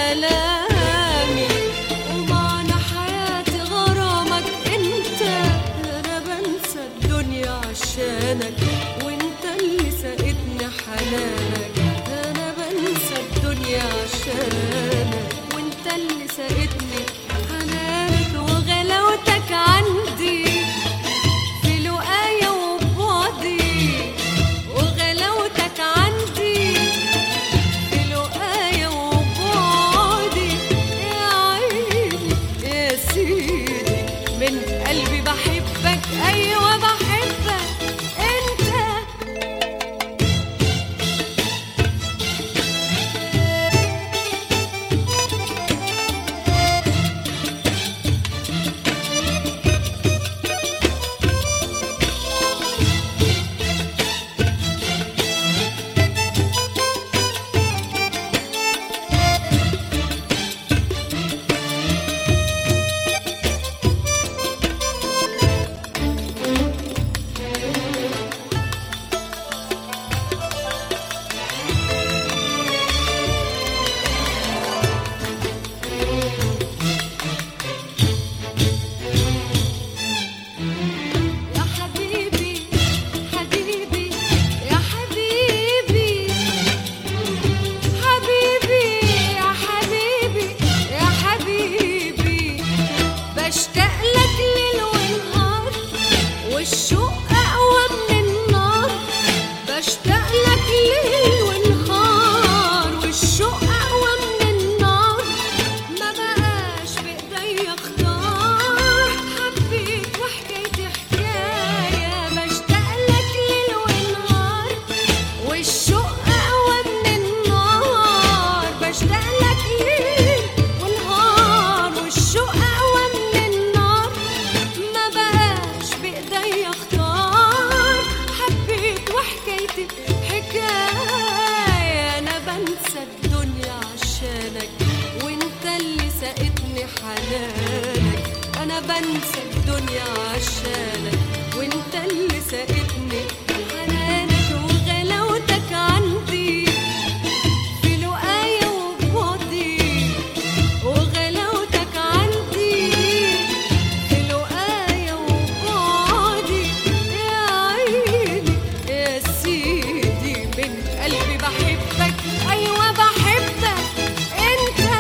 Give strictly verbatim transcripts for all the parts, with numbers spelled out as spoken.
كلامي ومعنى حياتي غرامك انت. انا بنسى الدنيا عشانك وانت اللي سقتني حنانك. انا بنسى الدنيا عشانك وانت اللي سقتني حنانك. وغلاوتك عندي في لقايا وبعدي، وغلاوتك عندي في لقايا وبعدي. يا عيني يا سيدي من قلبي بحبك، ايوه بحبك انت. أنا بنسى الدنيا عشانك وانت اللي سقتني حنانك. وغلاوتك عندي في لقايا وبعدي، وغلاوتك عندي في لقايا وبعدي. يا عيني يا سيدي من قلبي بحبك، أيوة بحبك انت.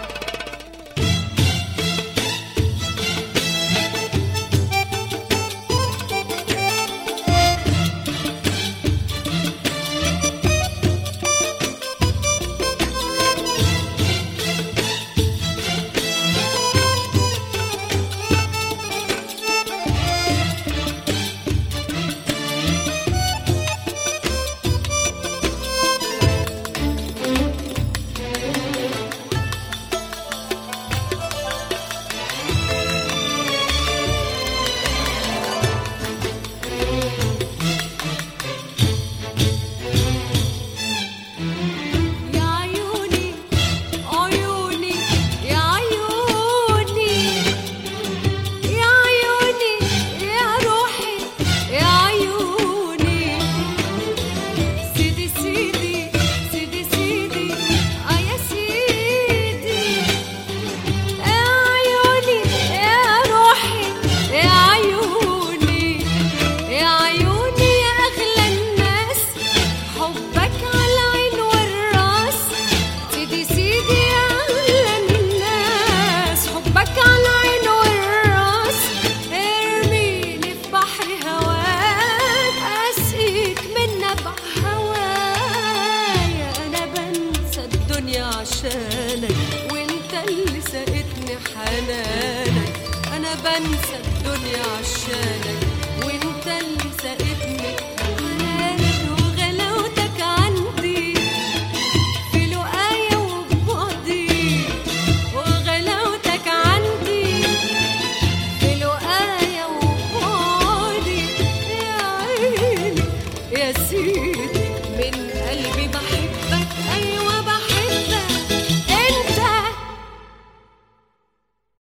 عشانك وانت اللي سقتني حنانك. انا بنسى الدنيا عشانك